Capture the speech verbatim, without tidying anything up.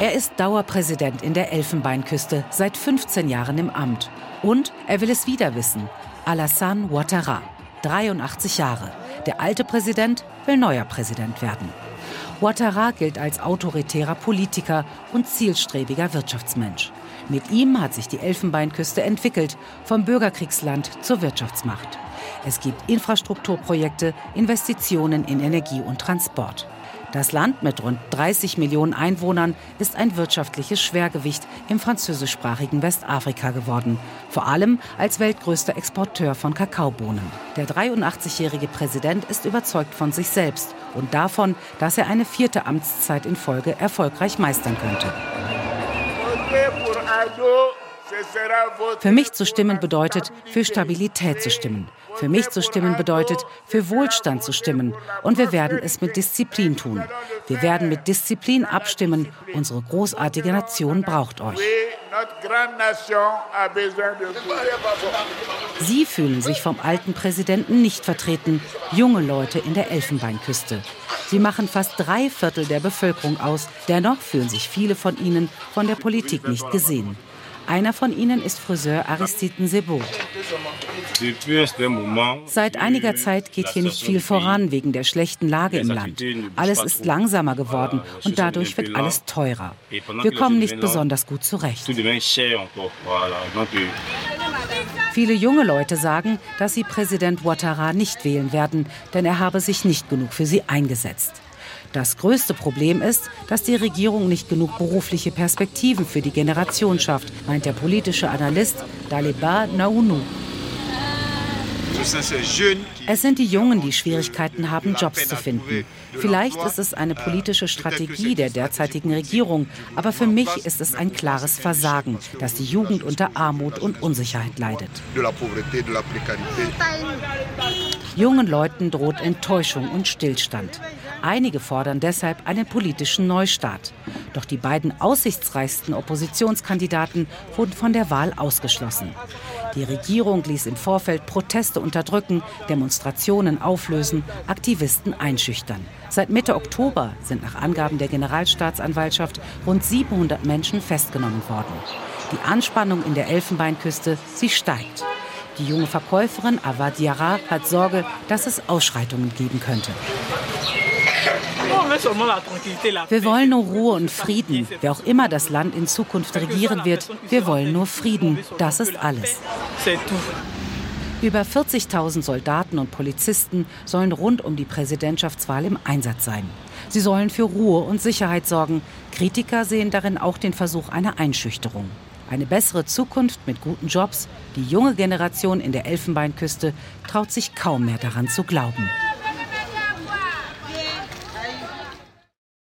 Er ist Dauerpräsident in der Elfenbeinküste, seit fünfzehn Jahren im Amt. Und er will es wieder wissen. Alassane Ouattara, dreiundachtzig Jahre. Der alte Präsident will neuer Präsident werden. Ouattara gilt als autoritärer Politiker und zielstrebiger Wirtschaftsmensch. Mit ihm hat sich die Elfenbeinküste entwickelt, vom Bürgerkriegsland zur Wirtschaftsmacht. Es gibt Infrastrukturprojekte, Investitionen in Energie und Transport. Das Land mit rund dreißig Millionen Einwohnern ist ein wirtschaftliches Schwergewicht im französischsprachigen Westafrika geworden. Vor allem als weltgrößter Exporteur von Kakaobohnen. Der dreiundachtzigjährige Präsident ist überzeugt von sich selbst und davon, dass er eine vierte Amtszeit in Folge erfolgreich meistern könnte. Für mich zu stimmen bedeutet, für Stabilität zu stimmen. Für mich zu stimmen bedeutet, für Wohlstand zu stimmen. Und wir werden es mit Disziplin tun. Wir werden mit Disziplin abstimmen. Unsere großartige Nation braucht euch. Sie fühlen sich vom alten Präsidenten nicht vertreten. Junge Leute in der Elfenbeinküste. Sie machen fast drei Viertel der Bevölkerung aus. Dennoch fühlen sich viele von ihnen von der Politik nicht gesehen. Einer von ihnen ist Friseur Aristide Nsebo. Seit einiger Zeit geht hier nicht viel voran wegen der schlechten Lage im Land. Alles ist langsamer geworden und dadurch wird alles teurer. Wir kommen nicht besonders gut zurecht. Viele junge Leute sagen, dass sie Präsident Ouattara nicht wählen werden, denn er habe sich nicht genug für sie eingesetzt. Das größte Problem ist, dass die Regierung nicht genug berufliche Perspektiven für die Generation schafft, meint der politische Analyst Daliba Naounou. Es sind die Jungen, die Schwierigkeiten haben, Jobs zu finden. Vielleicht ist es eine politische Strategie der derzeitigen Regierung, aber für mich ist es ein klares Versagen, dass die Jugend unter Armut und Unsicherheit leidet. Jungen Leuten droht Enttäuschung und Stillstand. Einige fordern deshalb einen politischen Neustart. Doch die beiden aussichtsreichsten Oppositionskandidaten wurden von der Wahl ausgeschlossen. Die Regierung ließ im Vorfeld Proteste unterdrücken, Demonstrationen auflösen, Aktivisten einschüchtern. Seit Mitte Oktober sind nach Angaben der Generalstaatsanwaltschaft rund siebenhundert Menschen festgenommen worden. Die Anspannung in der Elfenbeinküste, sie steigt. Die junge Verkäuferin Awa Diarra hat Sorge, dass es Ausschreitungen geben könnte. Wir wollen nur Ruhe und Frieden. Wer auch immer das Land in Zukunft regieren wird, wir wollen nur Frieden. Das ist alles. Über vierzigtausend Soldaten und Polizisten sollen rund um die Präsidentschaftswahl im Einsatz sein. Sie sollen für Ruhe und Sicherheit sorgen. Kritiker sehen darin auch den Versuch einer Einschüchterung. Eine bessere Zukunft mit guten Jobs, die junge Generation in der Elfenbeinküste traut sich kaum mehr daran zu glauben.